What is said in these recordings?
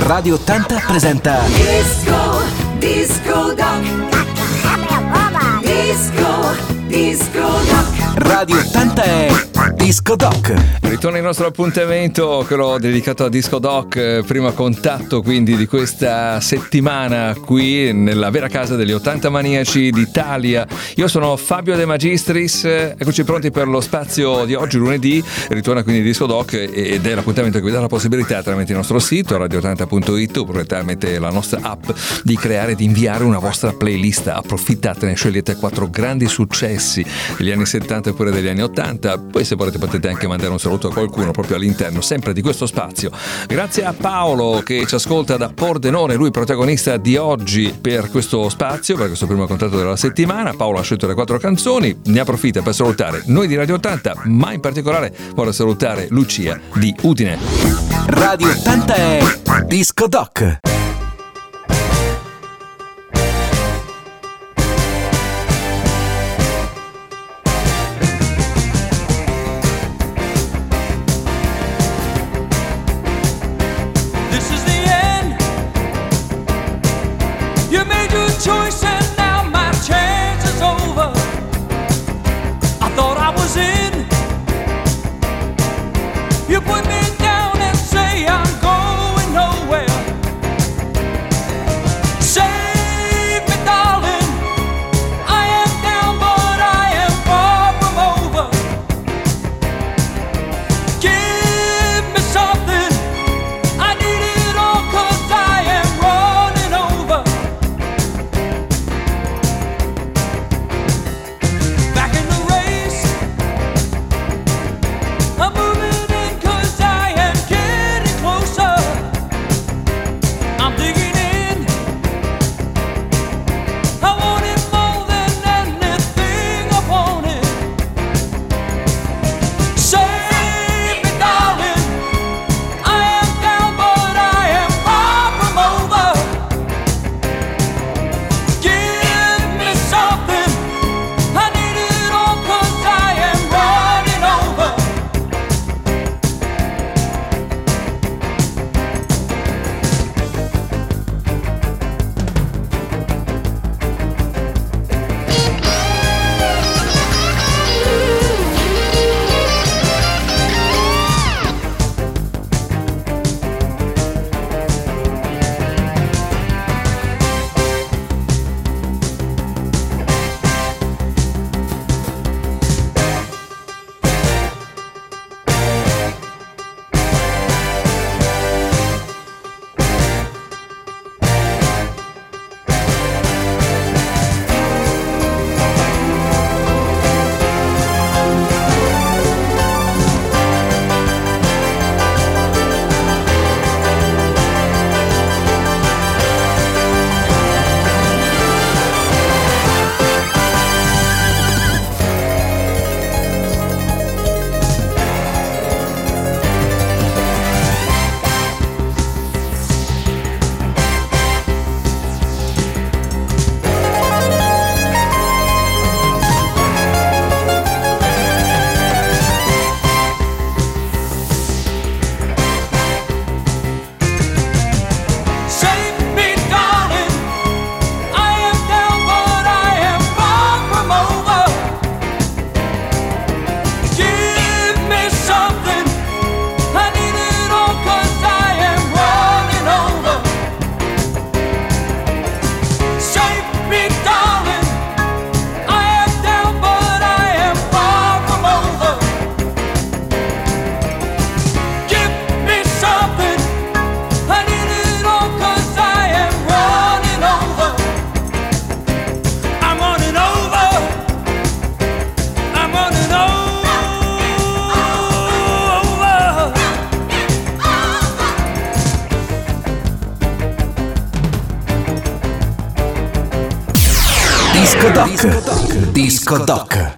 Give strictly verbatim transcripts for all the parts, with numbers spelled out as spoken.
Radio ottanta presenta Disco, Disco Doc. Disco, Disco Doc. Radio ottanta è Disco Doc. Ritorna il nostro appuntamento, quello dedicato a Disco Doc, primo contatto quindi di questa settimana qui nella vera casa degli ottanta maniaci d'Italia. Io sono Fabio De Magistris, eccoci pronti per lo spazio di oggi, lunedì. Ritorna quindi Disco Doc ed è l'appuntamento che vi dà la possibilità tramite il nostro sito radio ottanta punto it oppure tramite la nostra app di creare e di inviare una vostra playlist. Approfittatene, scegliete quattro grandi successi degli anni settanta oppure degli anni ottanta, poi se volete potete anche mandare un saluto a qualcuno proprio all'interno sempre di questo spazio. Grazie a Paolo che ci ascolta da Pordenone, lui protagonista di oggi per questo spazio, per questo primo contatto della settimana. Paolo ha scelto le quattro canzoni, ne approfitta per salutare noi di Radio ottanta, ma in particolare vuole salutare Lucia di Udine. Radio ottanta è Disco Doc. Choice and now my chance is over. I thought I was in. You put me down and say I'm going nowhere. Save me, darling. I am down, but I am far from over. Give me something. I need it all, 'cause I am running over. Disco Doc. Disco Doc.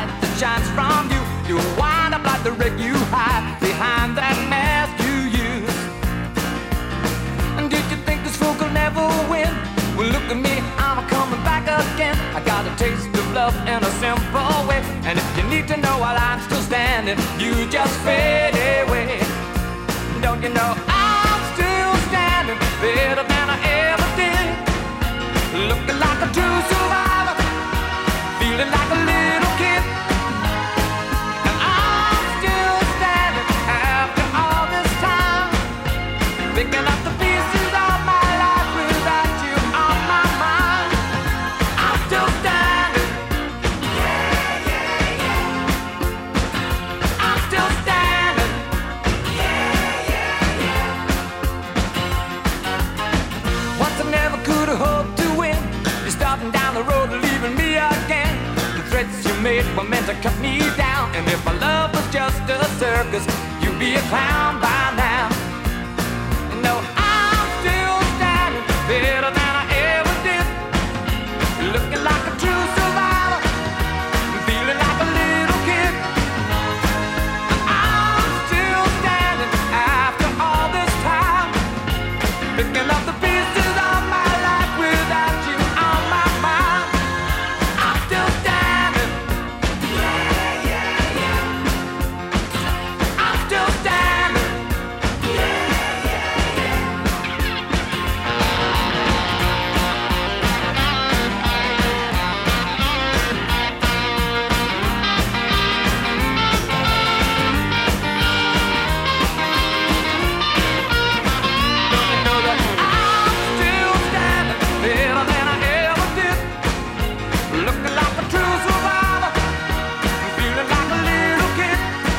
Shines from you, you wind up like the wreck you hide behind that mask you use. love in a simple way. And if you need to know while I'm still standing, you just fade away. Don't you know I'm still standing better than I ever did, looking like a true survivor, feeling like a little kid. And I'm still standing after all this time, picking up the pieces of my life without you on my mind. I'm still standing. Yeah, yeah, yeah. I'm still standing. Yeah, yeah, yeah. Once I never could have hoped to win. You're starting down the road, leaving me again. The threats you made were meant to cut me down. And if my love was just a circus, you'd be a clown by now. No, I'm still standing better than I ever did, looking like a true survivor, feeling like a little kid. I'm still standing after all this time, picking up the pieces of my life without you on my mind. I'm still standing. Yeah, yeah, yeah. I'm still standing. Yeah, yeah, yeah. Don't you know that I'm still standing better than I ever did, looking like a true survivor, feeling like a little kid.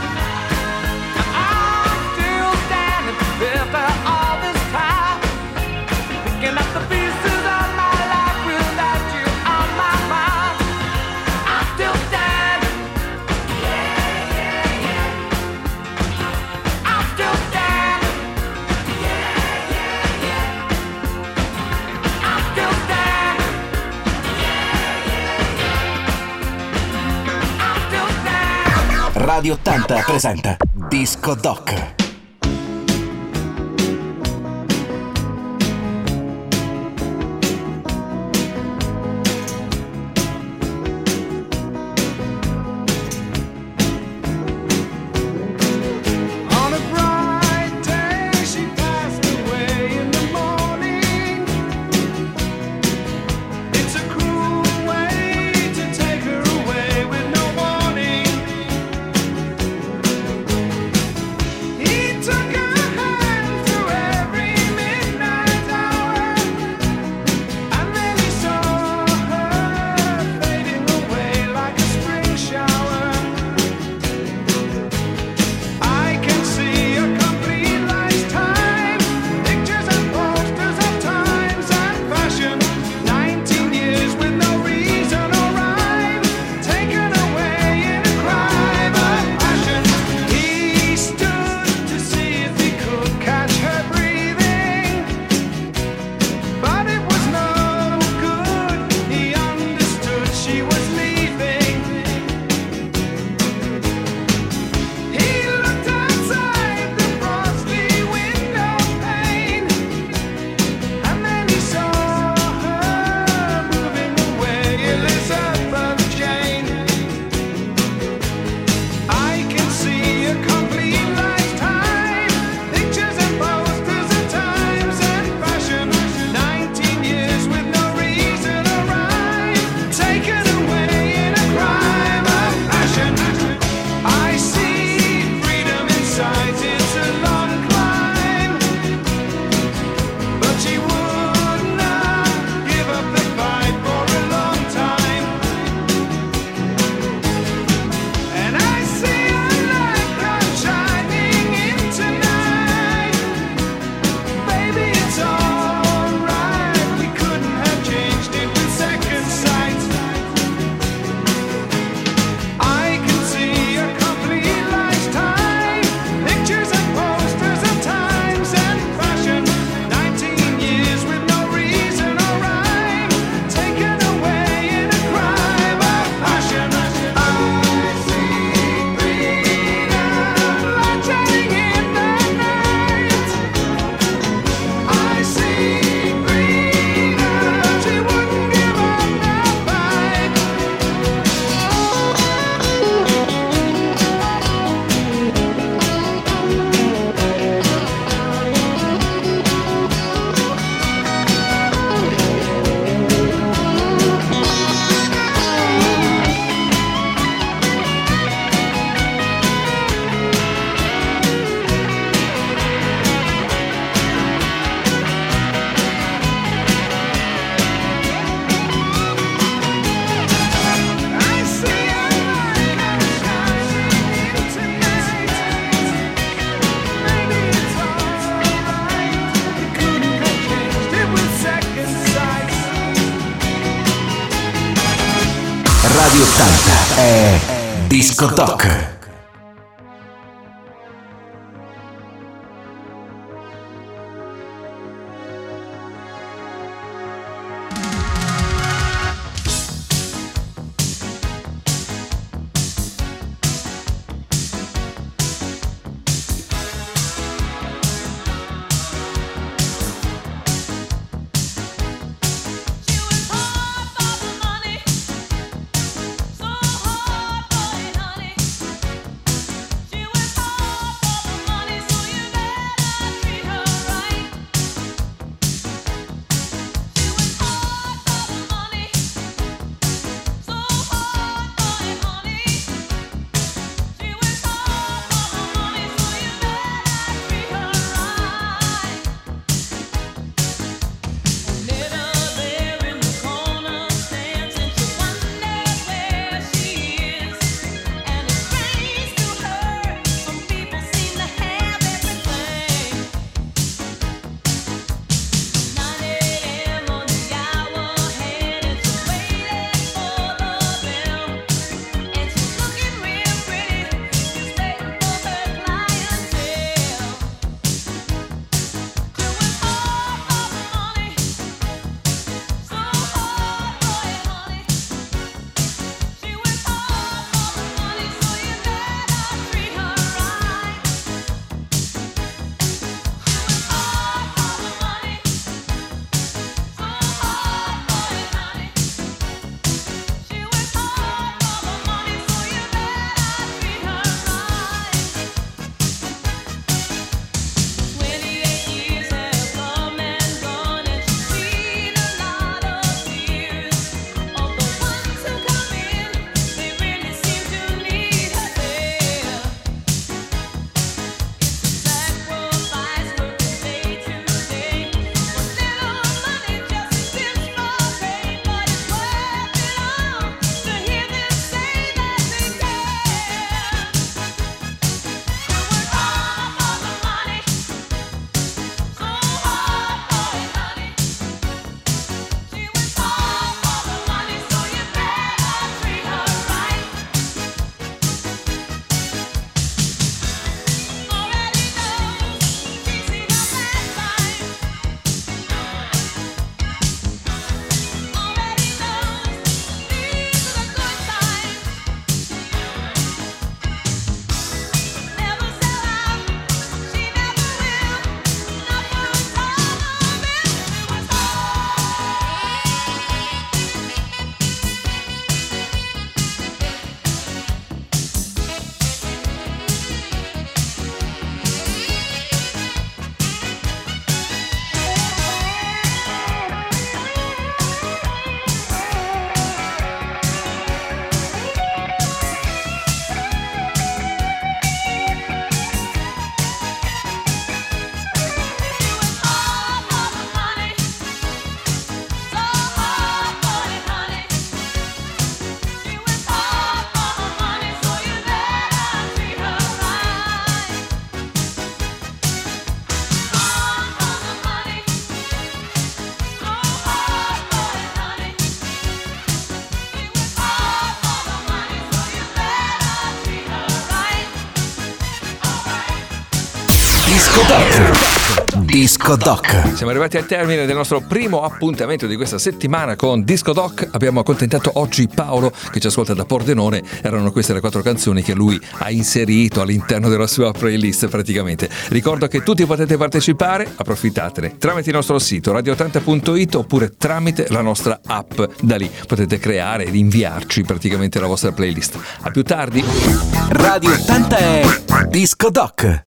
I'm still standing after all this time, picking up the pieces of my life without you on my mind. I'm still standing. Yeah, yeah, yeah. I'm still standing. Yeah, yeah, yeah. I'm still standing. Yeah, yeah, yeah. I'm still standing. Radio ottanta presenta Disco Doc. On a bright day, she passed away in the morning. It's a cruel way to take her away with no warning. He took her hand through every midnight hour, and then he saw her fading away like a spring shower. I can see a complete lifetime, pictures and posters of times and fashion. Nineteen years with no reason or rhyme, taken away in a crime of passion. He stood to see it Radio ottanta è Disco Doc. Disco Doc. Disco Doc. Siamo arrivati al termine del nostro primo appuntamento di questa settimana con Disco Doc. Abbiamo accontentato oggi Paolo che ci ascolta da Pordenone. Erano queste le quattro canzoni che lui ha inserito all'interno della sua playlist praticamente. Ricordo che tutti potete partecipare, approfittatene tramite il nostro sito radio ottanta punto it oppure tramite la nostra app. Da lì potete creare ed inviarci praticamente la vostra playlist. A più tardi. Radio ottanta è Disco Doc.